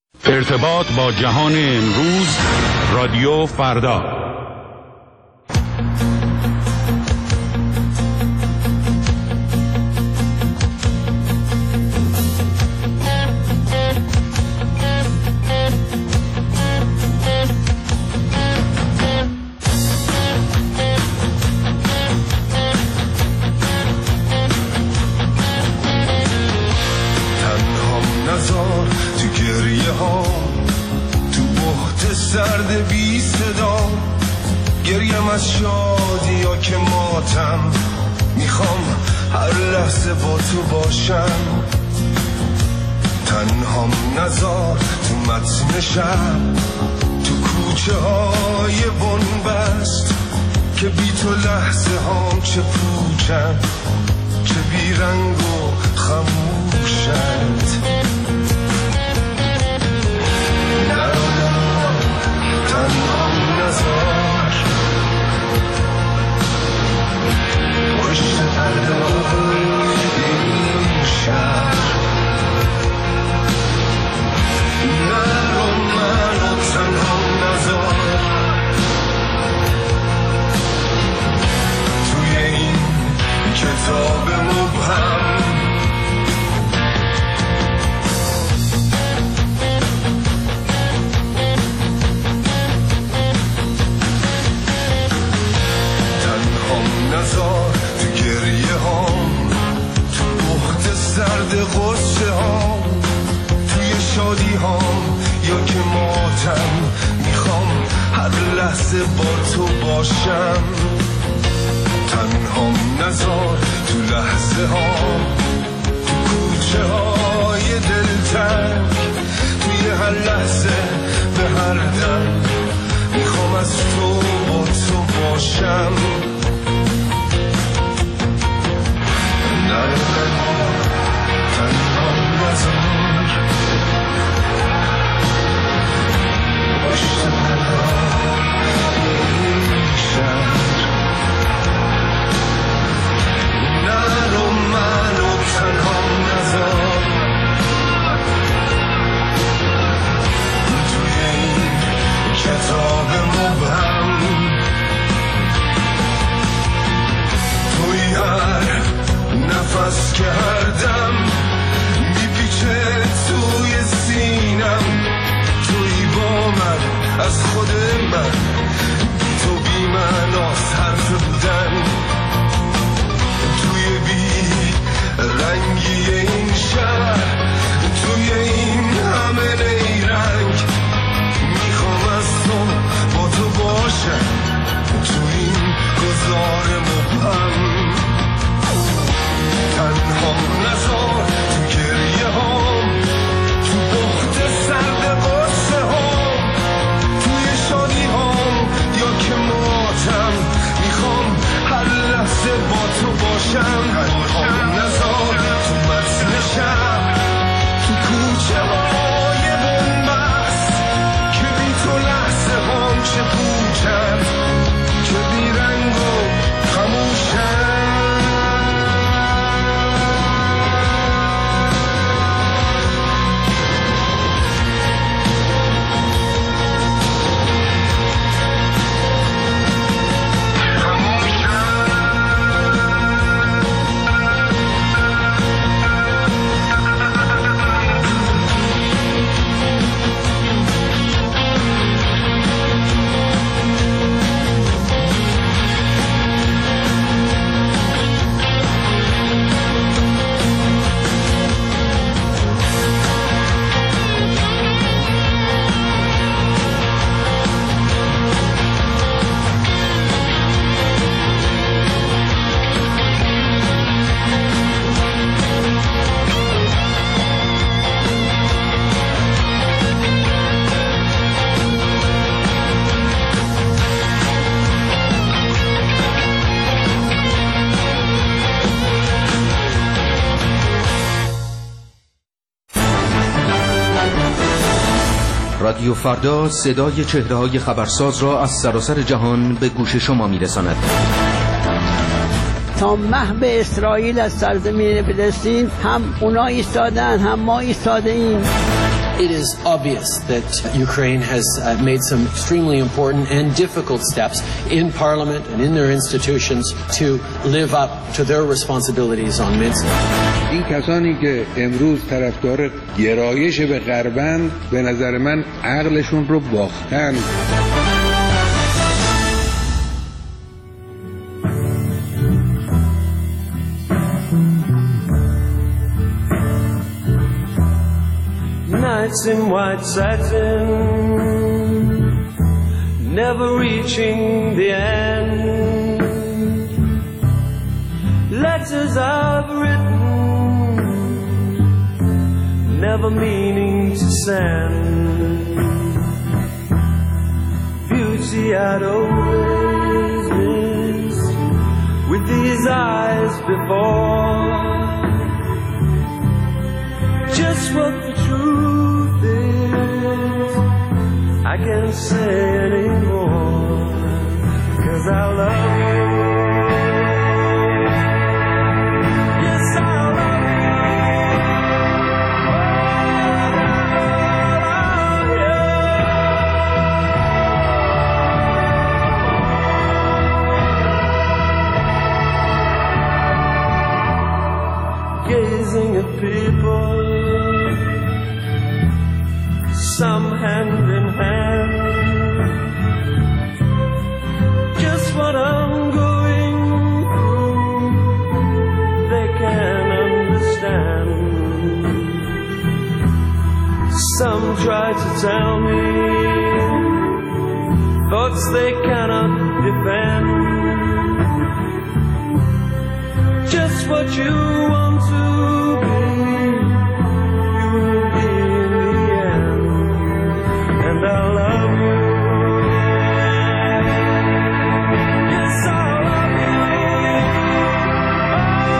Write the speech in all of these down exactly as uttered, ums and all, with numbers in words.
ارتباط با جهان امروز، رادیو فردا. سرد بی صدا گریم از شادی یا که ماتم، میخوام هر لحظه با تو باشم. تنهام نزار تو متن شب، تو کوچه های بنبست، که بی تو لحظه هام چه پوچن، چه بی رنگ و خموشند. تنهام نزار پشت پرده این شهر، نرو منو تنهام نزار توی این کتاب مبهم. نزار تو گریه هام، تو بخت سرد غصه هام، توی شادی هام یا که ماتم، میخوام هر لحظه با تو باشم. تنهام نزار تو لحظه هام، تو کوچه های دلتنگ، توی هر لحظه به هر دم، میخوام از تو با تو باشم. تنهام نزار پشت پرده این شهر، نرو منو تنهام نزار توی این کتاب مبهم. توی هر نفس که هر دم میپیچه توی سینم، توی با من از خود من، بی تو بی من از حرف بودن، توی بی رنگی این شهر، توی این همه نیرنگ، میخوام از تو با تو باشم توی این گذار مبهم. تنهام نزار تو گریه هام، تو بخت سرد غصه هام، توی شادی هام یا که ماتم، میخوام هر لحظه با تو باشم. تنهام نزار تو متن شب، تو کوچه های بنبست، که بی تو لحظه هام چه پوچن، چه بی رنگ و خموشن. رادیو فردا صدای چهره‌های خبرساز را از سراسر جهان به گوش شما می‌رساند. تا محو اسرائیل از سرزمین فلسطین هم اونا ایستادن هم ما ایستاده ایم. It is obvious that Ukraine has uh, made some extremely important and difficult steps in Parliament and in their institutions to live up to their responsibilities on Minsk. این کسانی که امروز طرفدار گرایش به غربند به نظر من عقلشون رو باختن. Nights in white satin, never reaching the end. Letters I've written, never meaning to send. Beauty I'd always missed with these eyes before. Just what the truth is, I can't say anymore, 'cause I love you. Yes, I love you. Oh, yeah. Gazing at people, some hand in hand, just what I'm going through, they can understand. Some try to tell me thoughts they cannot defend, just what you want to be, you will be in the end. And I love you. Yes, I love you. Oh,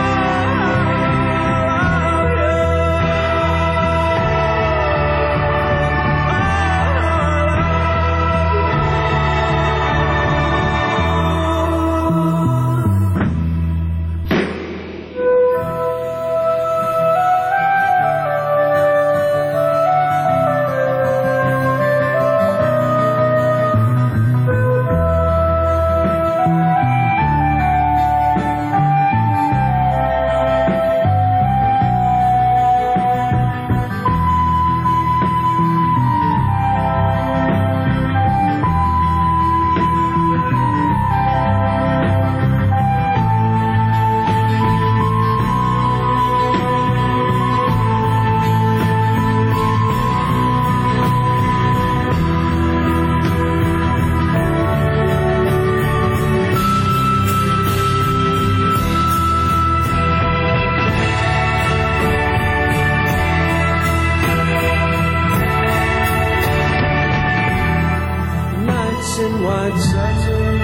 white satin,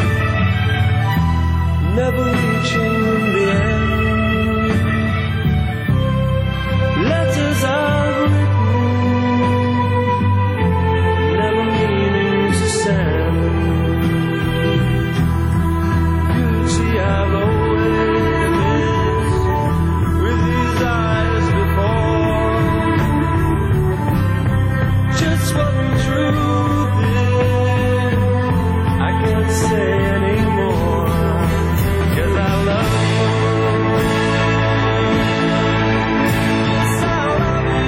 never reaching the end. Letters I've written, never meaning to send. Beauty I've always missed with these eyes before. Just what the truth is, I can't say anymore, 'cause I love you. Yes, I love you.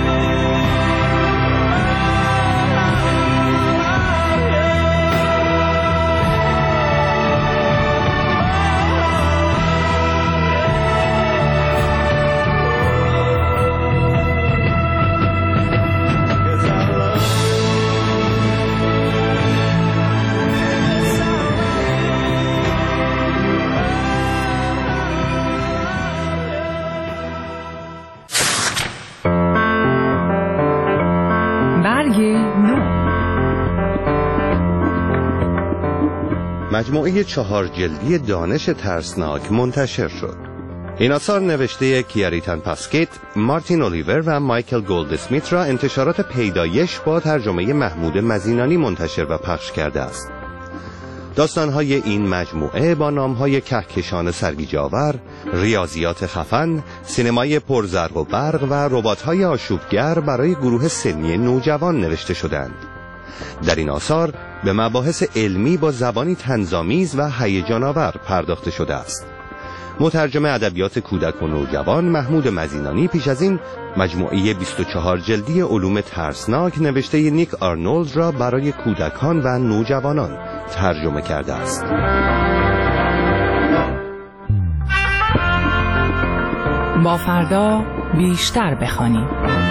مجموعه چهار جلدی دانش ترسناک منتشر شد. این آثار نوشته کیاریتان پاسکیت، مارتین اولیور و مایکل گولدسمیت را انتشارات پیدایش با ترجمه محمود مزینانی منتشر و پخش کرده است. داستان‌های این مجموعه با نام‌های کهکشان سرگیجه‌آور، ریاضیات خفن، سینمای پرزرق و برق و ربات‌های آشوبگر برای گروه سنی نوجوان نوشته شدند. در این آثار به مباحث علمی با زبانی طنزآمیز و هیجان‌آور پرداخته شده است. مترجم ادبیات کودک و نوجوان محمود مزینانی پیش از این مجموعه بیست و چهار جلدی علوم ترسناک نوشته نیک آرنولد را برای کودکان و نوجوانان ترجمه کرده است. با فردا بیشتر بخوانیم.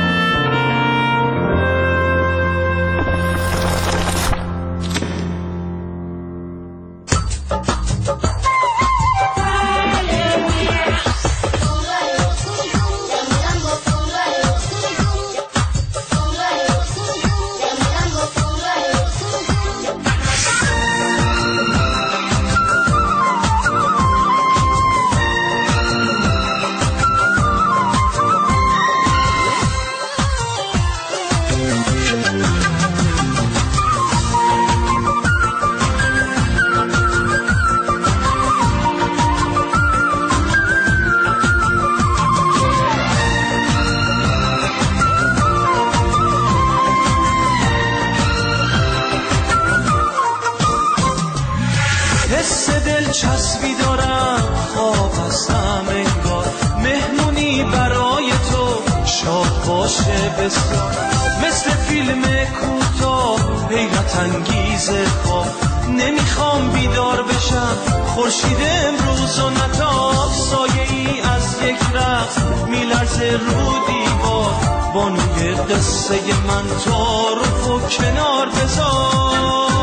چسبی دارم خواب هستم انگار مهمونی برای تو شاد باشه بسیار مثل فیلم کوتاه حیرت انگیز خواب نمیخوام بیدار بشم خورشید امروز و نتاب سایه ای از یک رقص میلرزه رو دیوار بانوی قصه من تعارف و کنار بذار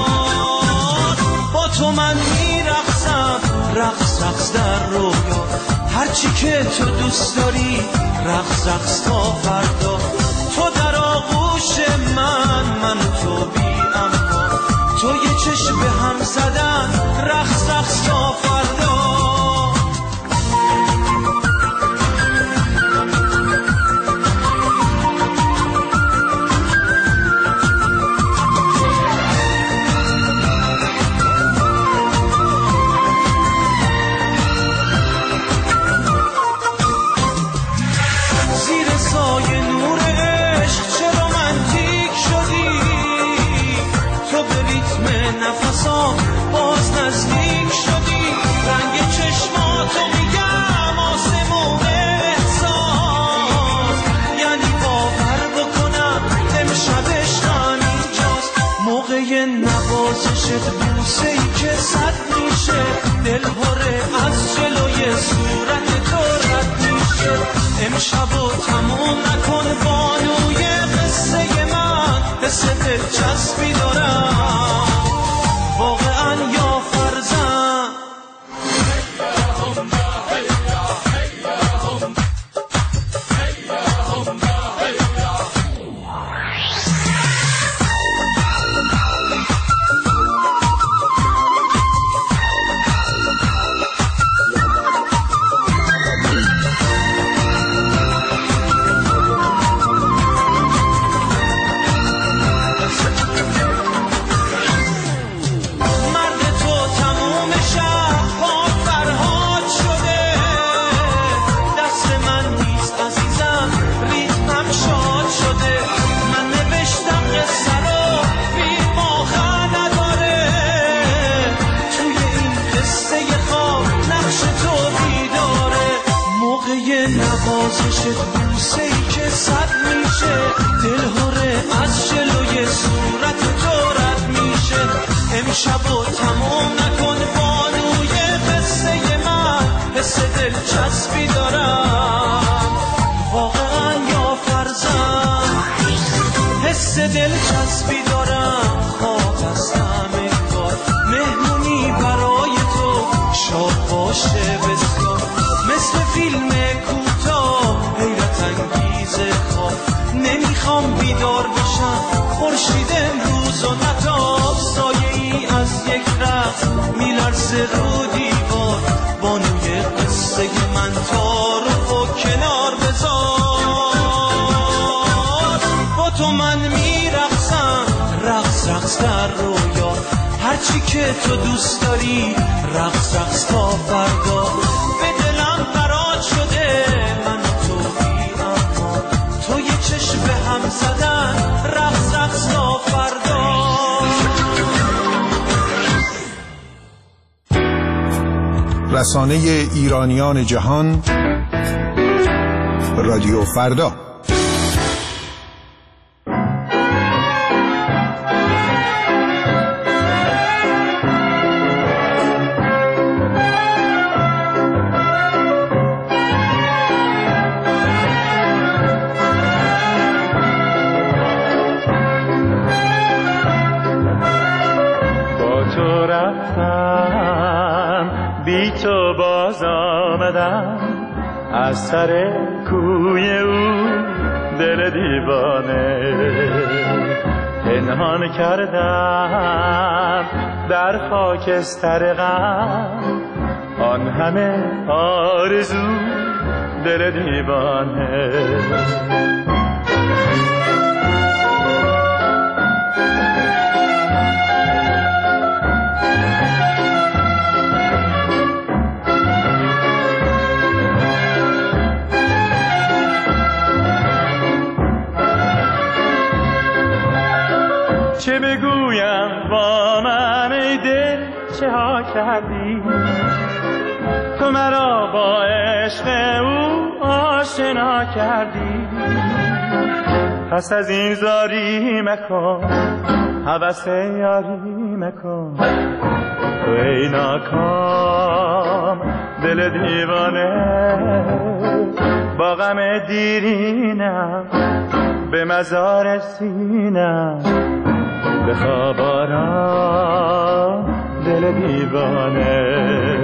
با تو من میرقصم رقص رقص در رویا هرچی که تو دوست داری رقص رقص تا فردا تو در آغوش من من تو بی اما تو یه چشم به هم زدن رقص رقص تا فردا باز نزدیک شدی رنگ چشماتو میگم آسمون احساس یعنی باور بکنم امشب عشقم اینجاست موقع نوازشت بوسه ای که صد میشه دل پره از جلوی صورت تو رد میشه امشب رو تموم نکن بانوی قصه من حس دلچسبی دارم واقعا یا فرزن نوازشت بوسه ای که صد میشه دل هره از جلوی صورت تو رد میشه امشب رو تموم نکن بانوی قصه من حس دلچسبی دارم واقعا یا فرزن حس دلچسبی دارم خواب هستم انگار مهمونی برای تو شاد باشه بسیار مثل فیلم کوتاه حیرت انگیز خواب نمیخوام بیدار بشم خورشید امروز و نتاب سایه ای از یک رقص میلرزه رو دیوار بانوی قصه من تعارف و کنار بذار با تو من میرقصم رقص رقص در رویا هرچی که تو دوست داری رقص رقص تا فردا به دلم قرار شده من و تو بی اما تو یه چشم به هم زدن رقص رقص تا فردا. رسانه ایرانیان جهان رادیو فردا. تو باز آمدم از سر کوی او دل دیوانه پنهان کردم در خاکستر غم آن همه آرزو دل دیوانه. چه بگویم با من ای دل چه ها کردی تو مرا با عشق او آشنا کردی پس از این زاری مکن هوس یاری مکن تو ای ناکام دل دیوانه با غم دیرینم به مزار سینم بخواب آرام دل دیوانه.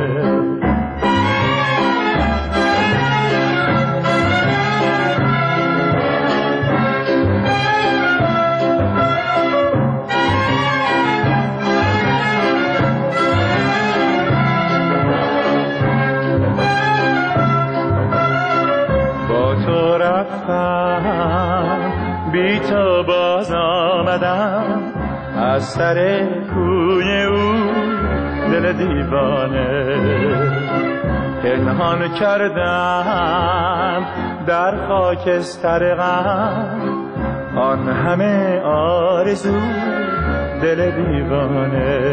با تو رفتم بی تو باز آمدم از سر کوی او دل دیوانه پنهان کردم در خاکستر غم آن همه آرزو دل دیوانه.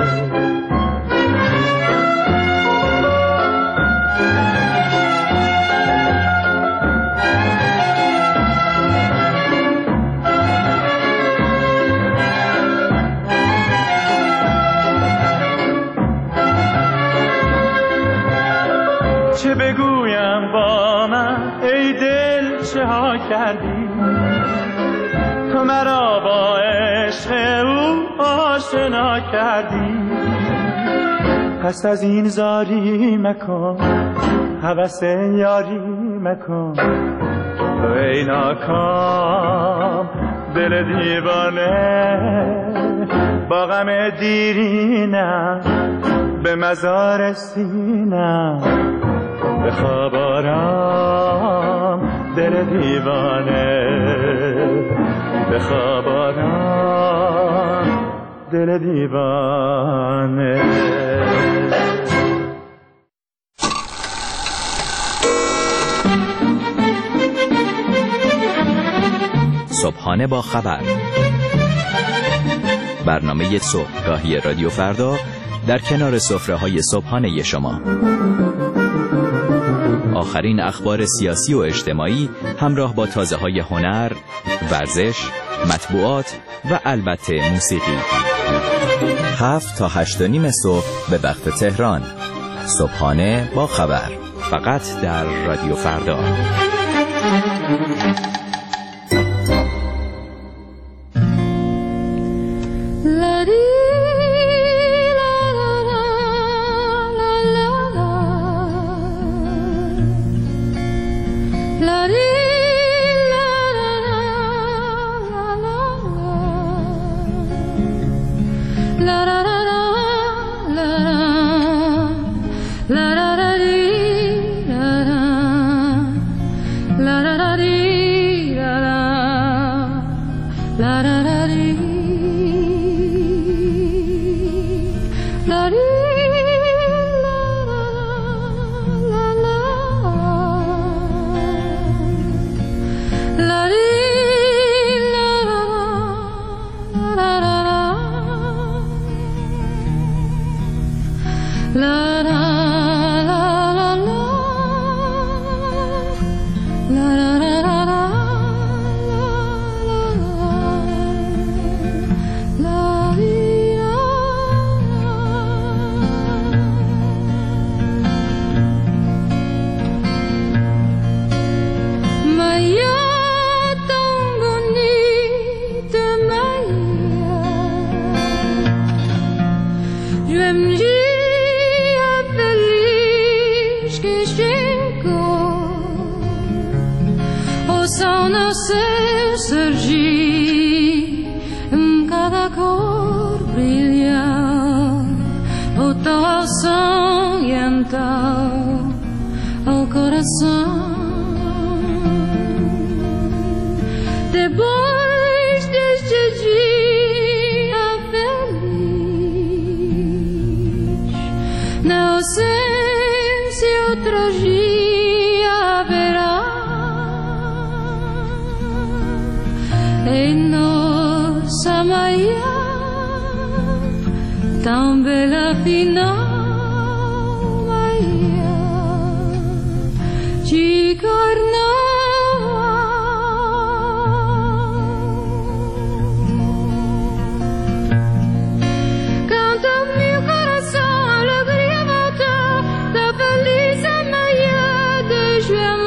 چه بگویم با من ای دل چه ها کردی تو مرا با عشق او آشنا کردی پس از این زاری مکن هوس یاری مکن تو ای ناکام دل دیوانه با غم دیرینم به مزار سینم بخواب آرام دل دیوانه بخواب آرام دل دیوانه. صبحانه با خبر، برنامه صبحگاهی رادیو فردا در کنار سفره‌های صبحانه شما. آخرین اخبار سیاسی و اجتماعی همراه با تازه‌های هنر، ورزش، مطبوعات و البته موسیقی. هفت تا هشت و نیم صبح به وقت تهران. صبحانه با خبر، فقط در رادیو فردا. cor brilha o teu sangue então ao coração. Depois deste dia feliz, na ausência outro dia haverá. Em nossa manhã tão bela final, manhã de carnaval. Canta meu coração, alegria voltou da feliz manhã de João.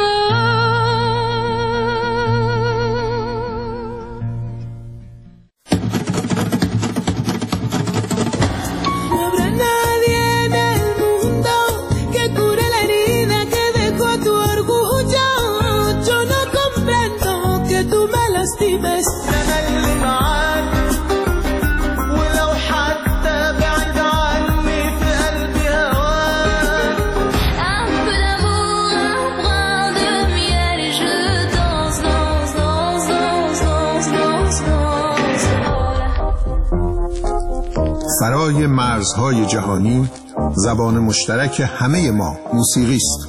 فرای مرزهای جهانی زبان مشترک همه ما موسیقی است.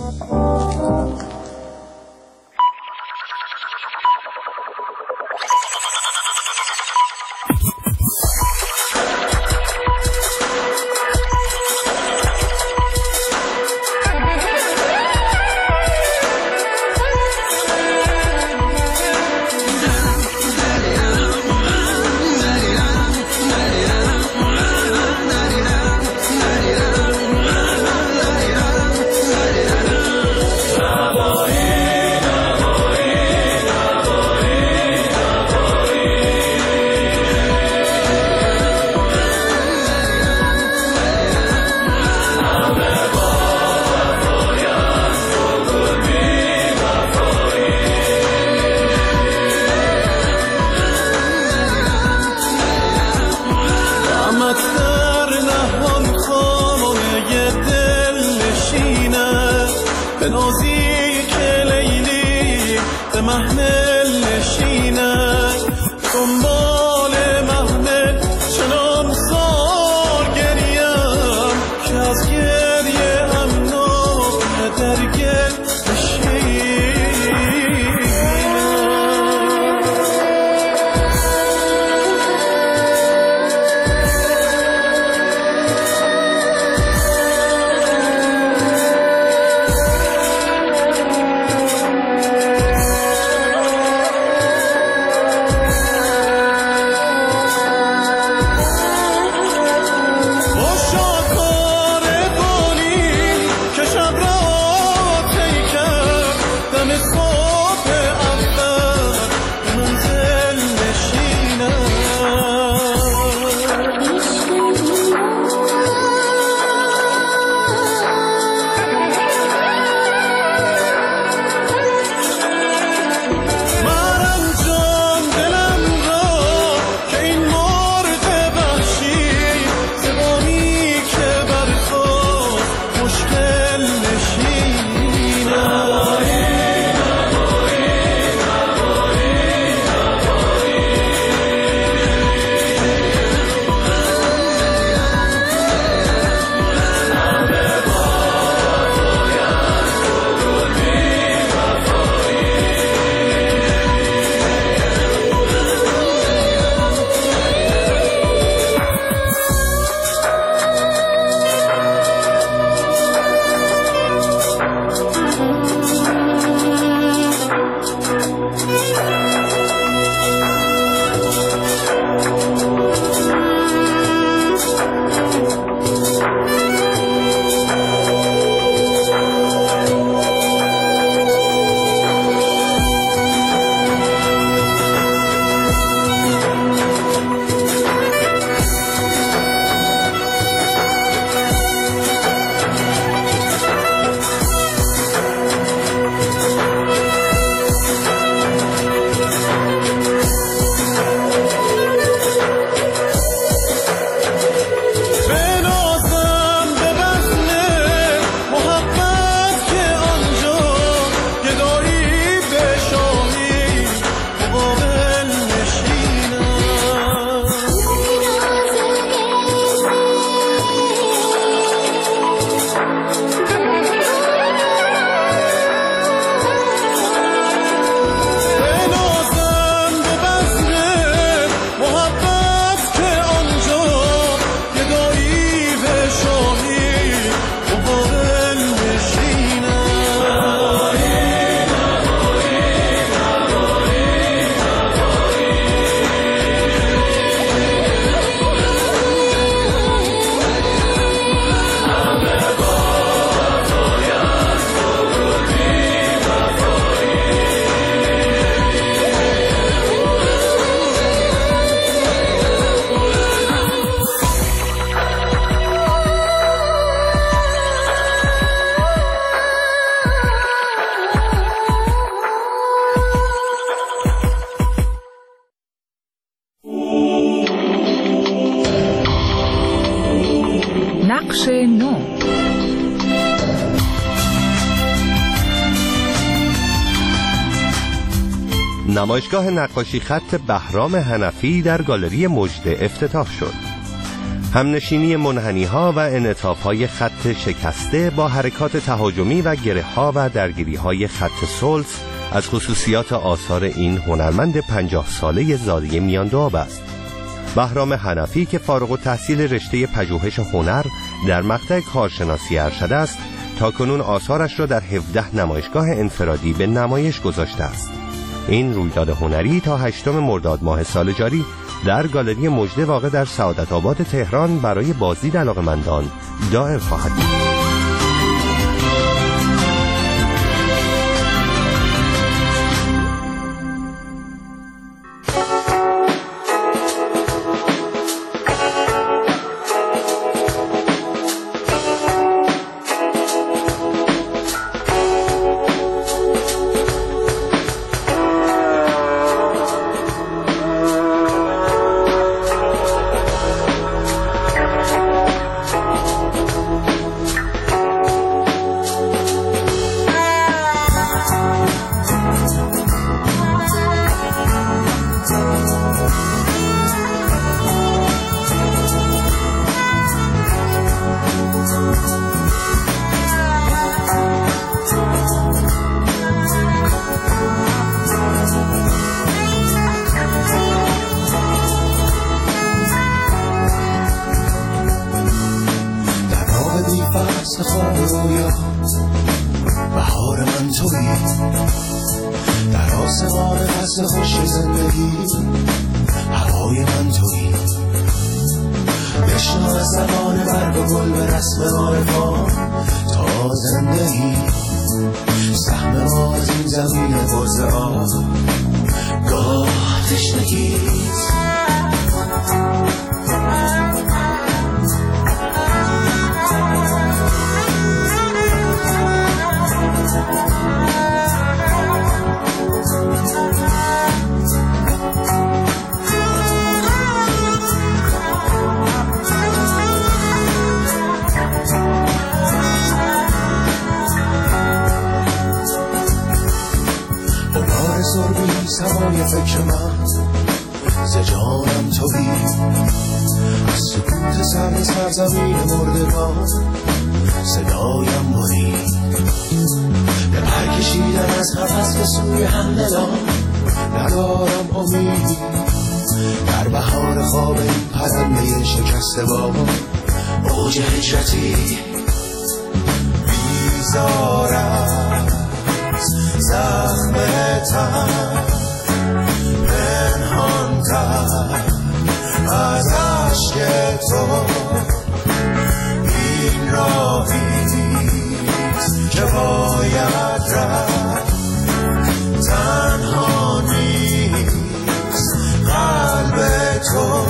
بخش نو. نمایشگاه نقاشی خط بهرام حنفی در گالری مژده افتتاح شد. همنشینی منحنی‌ها و انعطاف‌های خط شکسته با حرکات تهاجمی و گره‌ها و درگیری‌های خط سلس از خصوصیات آثار این هنرمند پنجاه ساله زاده میاندوآب است. بهرام حنفی که فارغ التحصیل رشته پژوهش هنر در مقطع کارشناسی ارشد است، تاکنون آثارش را در هفده نمایشگاه انفرادی به نمایش گذاشته است. این رویداد هنری تا هشتم مرداد ماه سال جاری در گالری مژده واقع در سعادت آباد تهران برای بازدید علاقه‌مندان دائم خواهد بود. بهار من تویی، در آسمان فصل خوش زندگی هوای من تویی. بشنو از زبان برگ و گل به رسم عارفان تا زندگی. سهم ما از این زمین برز آب گاه تشنگیست. سوای فکر من ز جانم تویی، از سکوت سرد سرزمین مردگان صدایم بری. به پر کشیدن از قفس به سوی همدلان ندارم امید. در بهار خواب این پرنده شکسته با موج هجرتی بیزارم زخم تن پنهان تر از عشق تو. این راهیست که باید رفت، تنها نیست قلب تو.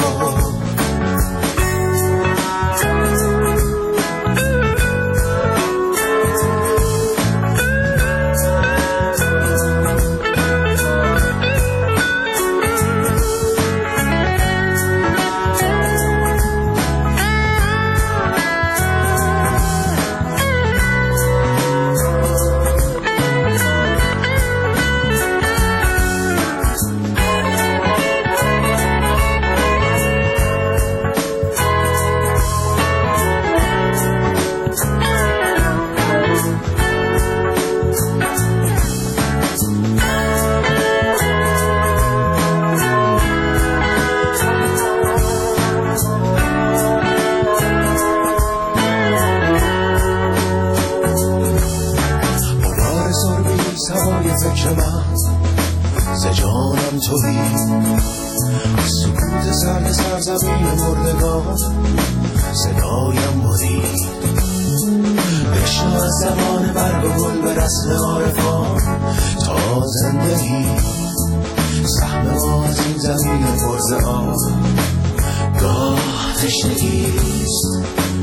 صدایم برید. بشنو از زمان برگ و گل به رسم عارفان تا زندگی. سهم ما از این زمین برز آب گاه تشنگیست.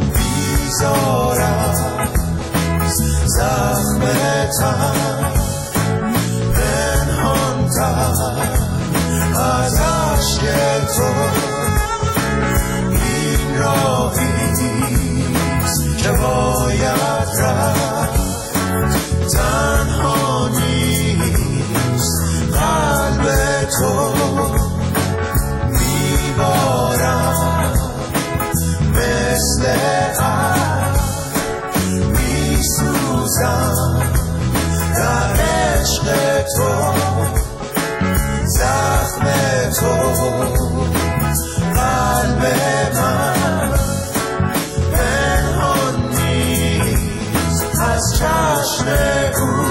بیزارم زخم تن پنهان تر از عشق تو. این راهیست قلب من پنهان نیست از چشم او.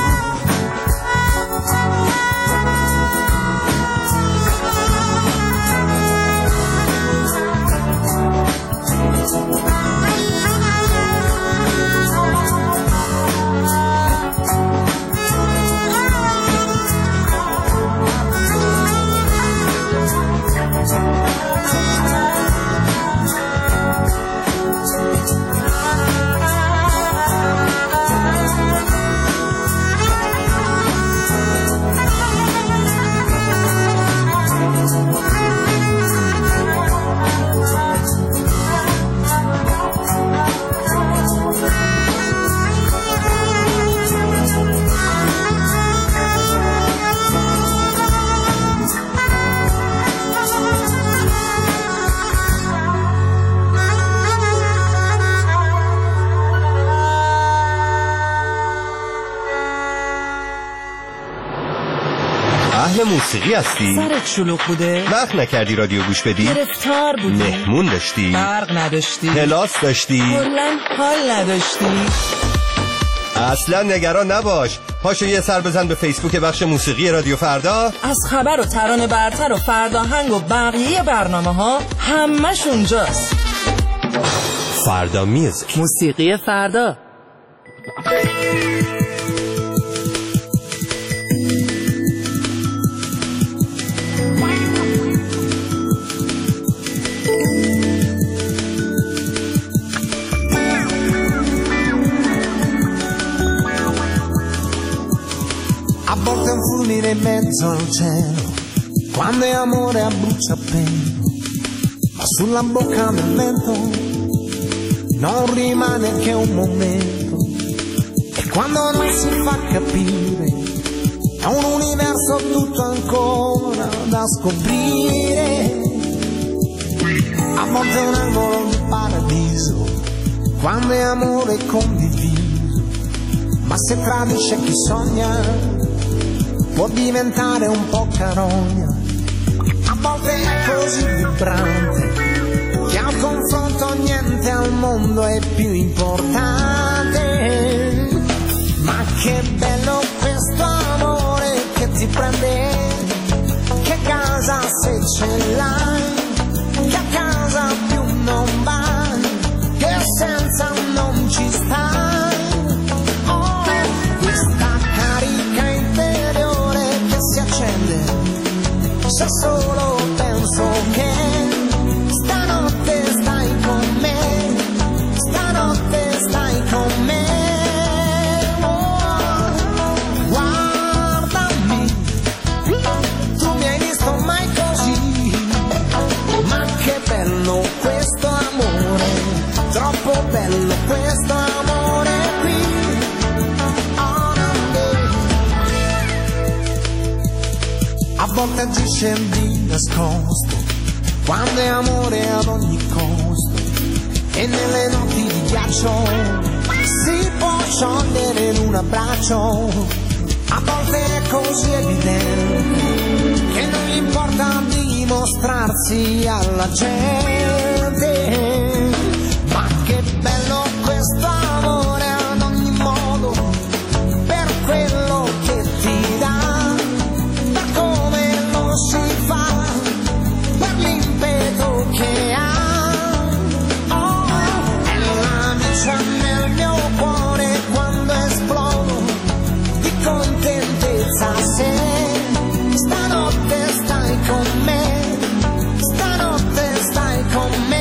موسیقی هستی؟ سرت شلوغ بوده؟ وقت نکردی رادیو گوش بدی؟ گرفتار بودی؟ مهمون داشتی؟ برق نداشتی؟ کلاس داشتی؟ کلاً حال نداشتی؟ اصلا نگران نباش، پاشو یه سر بزن به فیسبوک بخش موسیقی رادیو فردا. از خبر و ترانه برتر و فرداهنگ و بقیه برنامه ها همش اونجاست. فردا میوزیک، موسیقی فردا. A volte un fulmine in mezzo al cielo, quando è amore a bruciapelo, ma sulla bocca del vento non rimane che un momento, e quando non si fa capire è un universo tutto ancora da scoprire. A volte è un angolo di paradiso, quando è amore condiviso, ma se tradisce chi sogna può diventare un po' carogna. A volte è così vibrante che al confronto niente al mondo è più importante. Ma che bello questo amore che ti prende, che casa se ce l'hai, che a casa più non vai, che senza non ci stai. Oh, questa carica interiore che si accende se solo penso che stanotte stai con me, stanotte stai con me. Oh, guardami, tu mi hai visto mai così, ma che bello questo amore, troppo bello questo amore qui. A volte agisce di nascosto, quando è amore ad ogni costo, e nelle notti di ghiaccio si può sciogliere in un abbraccio. A volte è così evidente che non gli importa dimostrarsi alla gente. Ma che bello questo amore ad ogni modo, per quello che ti dà, per come lo si fa, per l'impeto che ha. Oh, è la luce nel mio cuore quando esplodo di contentezza. Se stanotte stai con me, stanotte stai con me.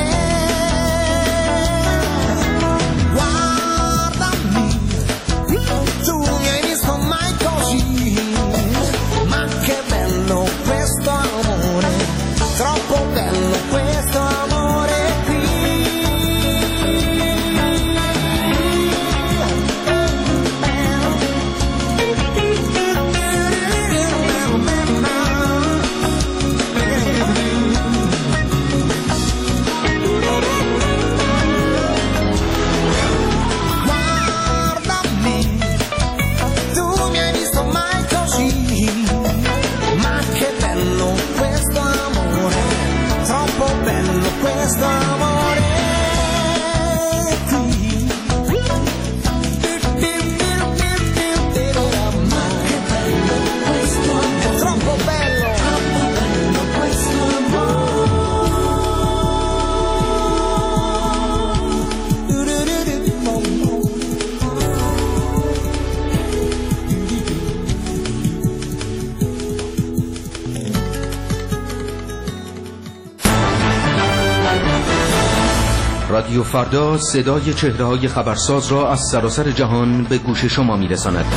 questo amore رادیو فردا صدای چهره‌های خبرساز را از سراسر جهان به گوش شما می‌رساند.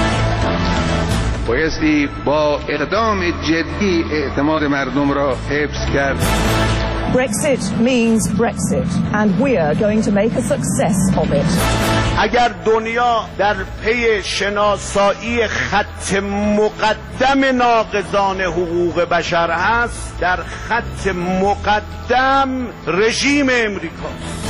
بایستی با اقدام جدی اعتماد مردم را حفظ کرد. Brexit means Brexit and we are going to make a success of it. اگر دنیا در پی شناسایی خط مقدم ناقضان حقوق بشر هست، در خط مقدم رژیم امریکاست.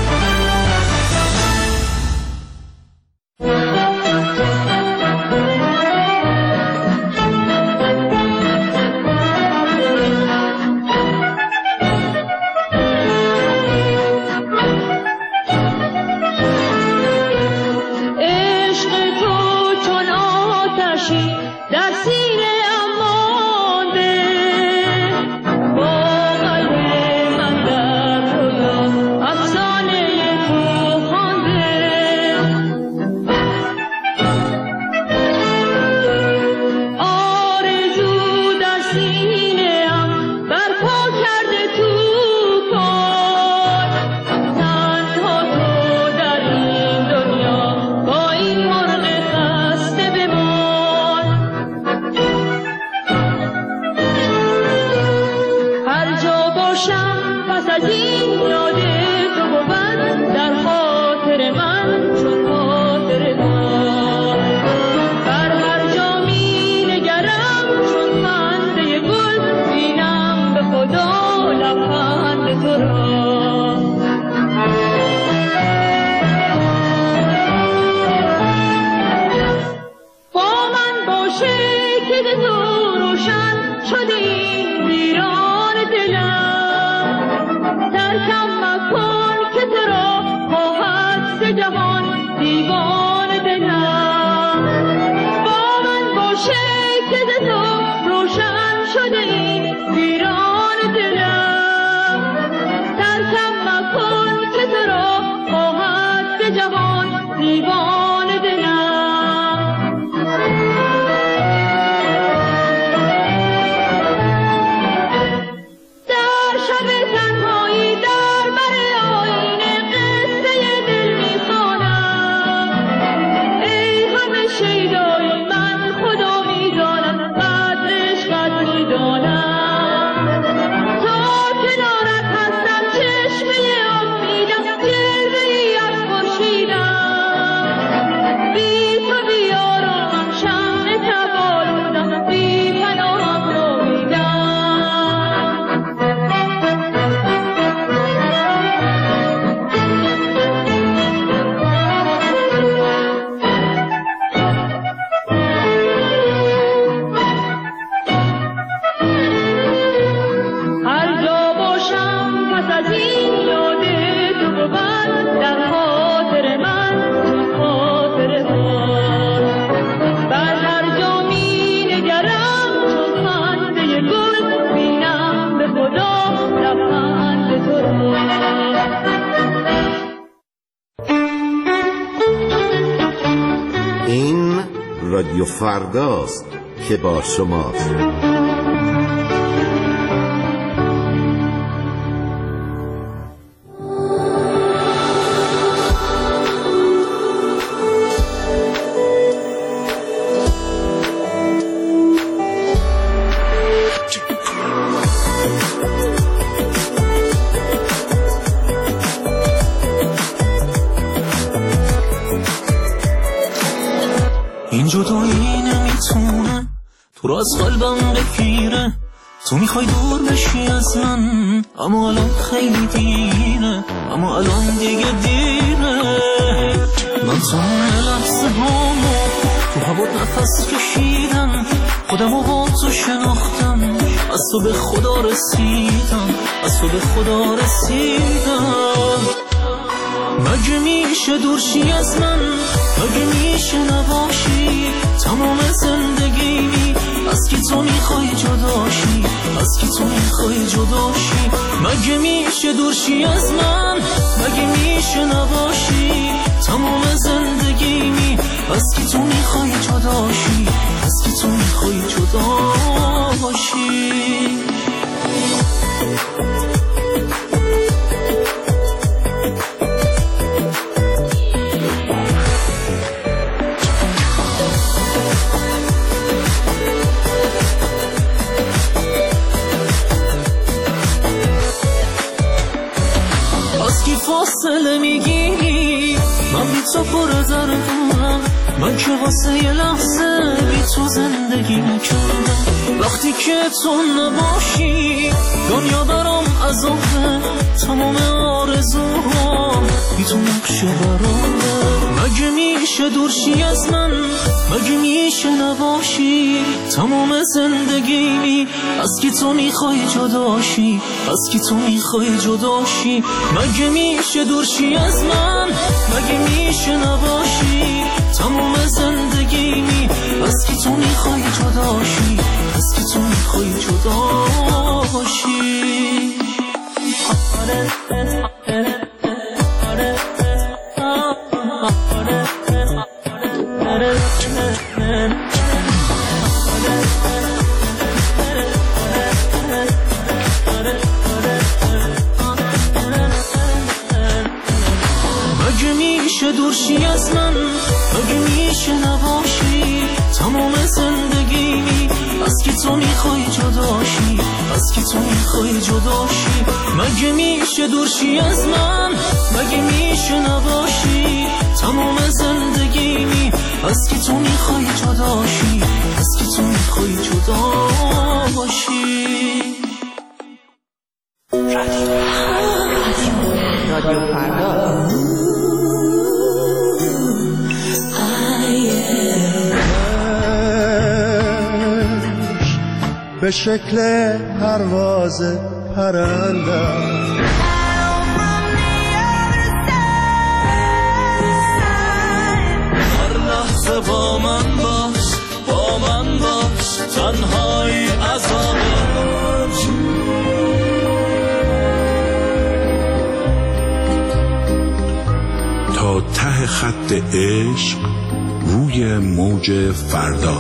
رادیو فرداست که با شماست. این جدایی نمیتونه تو را از قلبم بگیره، تو میخوای دور بشی از من، اما الان خیلی دیره، اما الان دیگه دیره. من تمام لحظه هامو تو هوا نفس کشیدم، خودمو با تو شناختم، از تو به خدا رسیدم، از تو به خدا رسیدم. مگه میشه دورشی از من، مگه میشه نباشی تمام زندگیمی، از کی تو میخوای جداشی، از کی تو میخوای جداشی. مگه میشه دورشی از من، مگه میشه نباشی تمام زندگیمی، از کی تو میخوای جداشی، از کی تو میخوای جداشی. فاصله میگیری من بی تو پر زردم، من که واسه یه لحظه بی تو زندگی نکردم. وقتی که تو نباشی دنیا برام عذابه، تمام آرزوها بی تو نقشه برامه. مگه میشه دورشی از من، مگه میشه نباشی تمام زندگیمی، از کی تو میخوای جداشی، از کی تو میخوای جداشی. مگه میشه دورشی از من، مگه میشه نباشی تمام زندگیمی، از کی تو میخوای جداشی، از کی تو میخوای جداشی. مگه میشه دورشی از من، مگه میشه نباشی تمام زندگیمی، از کی تو میخوای جداشی، از کی تو میخوای جداشی. مگه میشه دورشی از من، مگه میشه نباشی تمام زندگیمی، از کی تو میخوای جداشی، از کی تو میخوای جداشی. رادیو فردا. به شکل پرواز پرنده هر لحظه با من باش، با من باش، تنهایی عذابه. تا ته خط عشق روی موج فردا.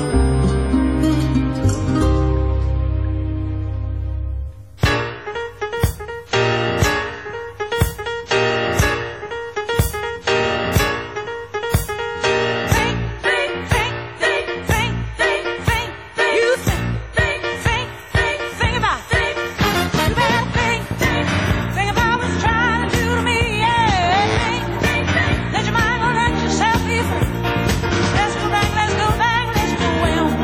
Let's go back, let's go back, let's go well.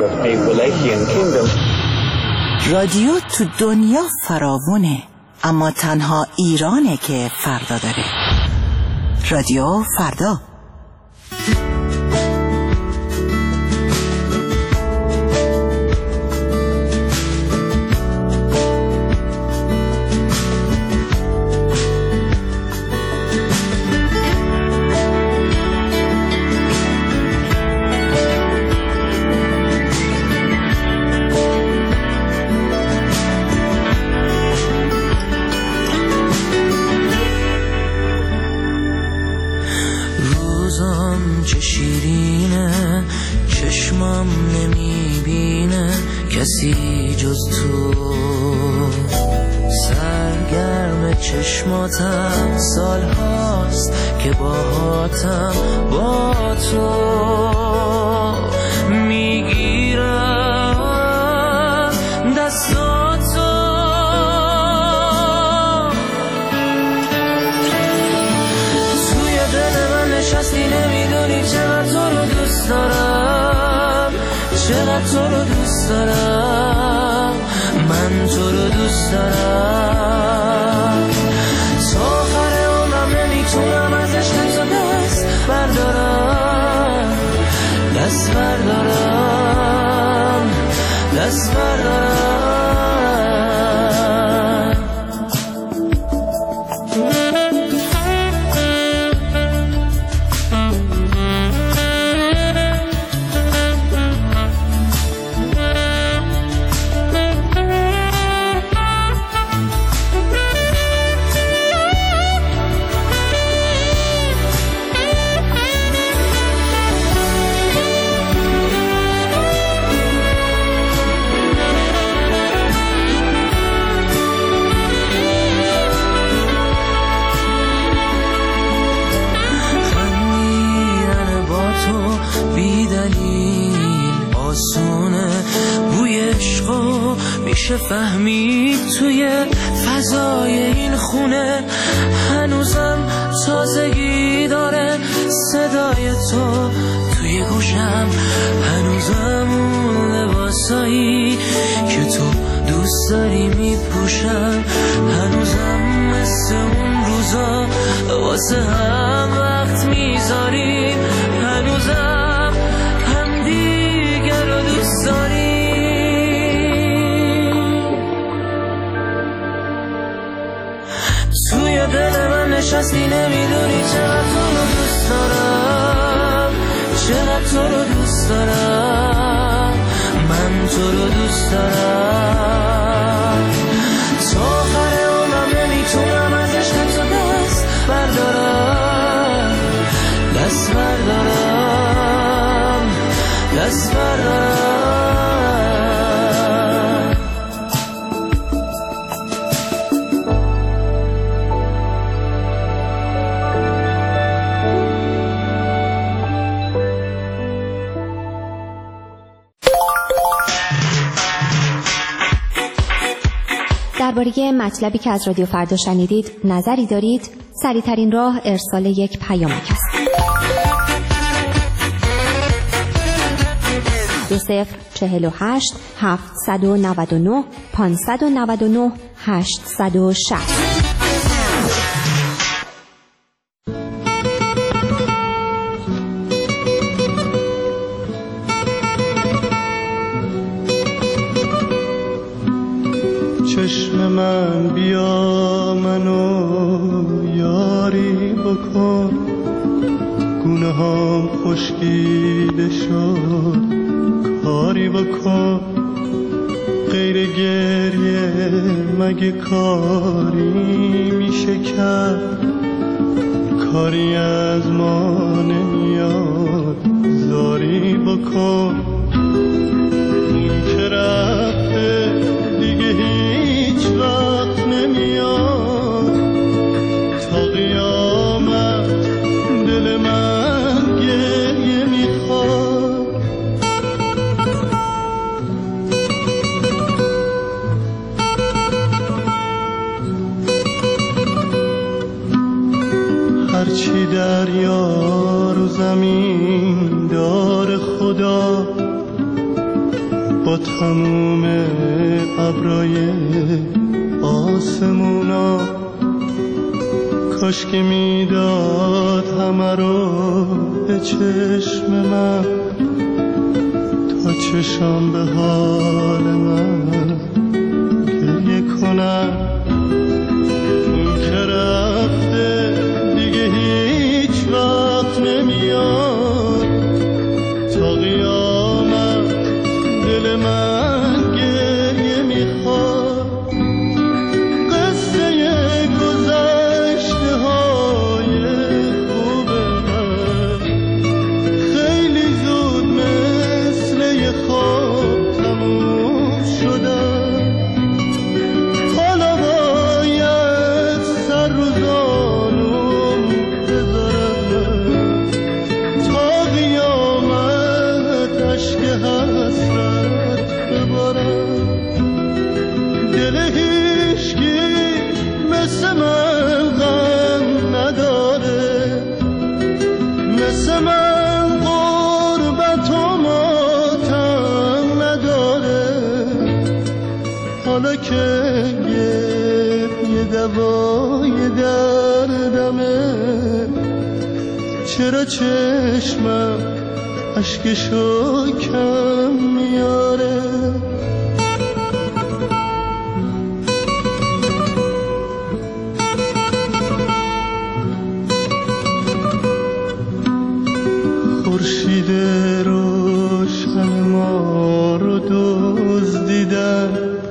a Wallachian kingdom. رادیو تو دنیا فراوونه، اما تنها ایرانه که فردا داره. رادیو فردا. چه شیرینه، چشمم نمیبینه کسی جز تو، سرگرم چشماتم، سال هاست که باهاتم، با تو میگیرم دستاتو، توی دل من نشستی، نمیدونی چقدر تو رو دوست دارم، چقدر تو رو دوست دارم، من تو رو دوست دارم، تا آخر عمرم نمیتونم از عشق تو دست بردارم، دست بردارم، دست بردارم. میشه فهمید توی فضای این خونه، هنوزم تازگی داره صدای تو توی گوشم، هنوزم اون لباسایی که تو دوست داری میپوشم، هنوزم مثل اون روزا واسه هم وقت میذاریم، هنوزم هم دیگر رو دوست داریم. توی دل من نشستی، نمیدونی چقدر تو رو دوست دارم، چقدر تو رو دوست دارم، من تو رو دوست دارم، تا آخر عمرم نمیتونم از عشق تو دست بردارم، دست بردارم، دست بردارم. درباره مطلبی که از رادیو فردا شنیدید نظری دارید؟ سریع‌ترین راه ارسال یک پیامک است. دو صفر چهل و هشت هفتصد و نود و نه پانصد و نود و نه هشتصد و شصت. چشم من بیا منو یاری بکن، گونه هم خشکیده شد کاری بکن، غیر گریه مگه کاری میشه کرد، کاری از ما نمیاد زاری بکن، اون که رفته دیگه هیچ وقت نمیاد، تا قیامت دل من گریه میخواد، هرچی دریا رو زمین دار خدا، با تموم ابرای آسمونا، کاش که میداد همه رو به چشم من تا چشم به حال من گریه کنم. اون که رفته دیگه هیچ وقت نمیاد، تا قیامت دل من گریه میخواد. قصه گذشته های خوب من خیلی زود مثل یه خواب تموم شدن. حالا باید سر رو زانوم بذارم تا قیامت عشق حسرت ببارم. دل هیچکی مثل من غم نداره، مثل من غربت و ماتم نداره. حالا که یه دوای دردمه، چرا چشمم اشکشو کم میاره؟ خورشید روشن ما رو دزدیدن،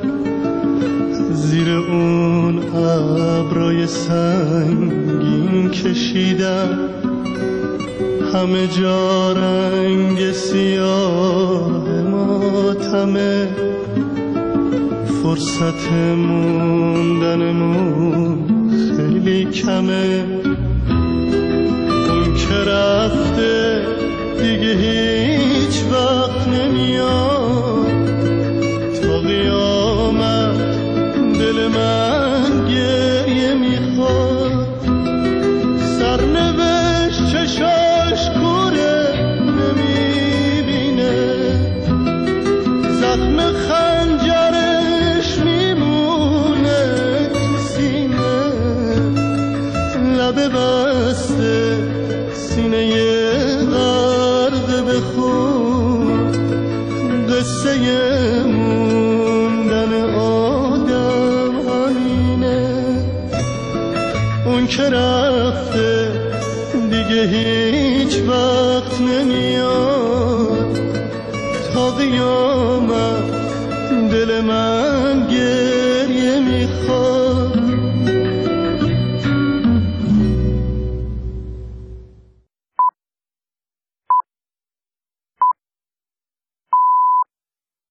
زیر اون ابرای سنگین کشیدن. همه جا رنگ سیاه ماتمه، فرصت موندنمون خیلی کمه. اون که رفته دیگه هیچ وقت نمیاد، تا قیامت دل من گریه میخواد. سرنوشت چشاش کوره نمیبینه، زخم خنجرش میمونه تو سینه. لبه بسته سینه غرق به خون، قصه موندن آدم همینه. اون که رفته دیگه هیچ وقت نمیاد، تا قیامت دل من گریه میخواد.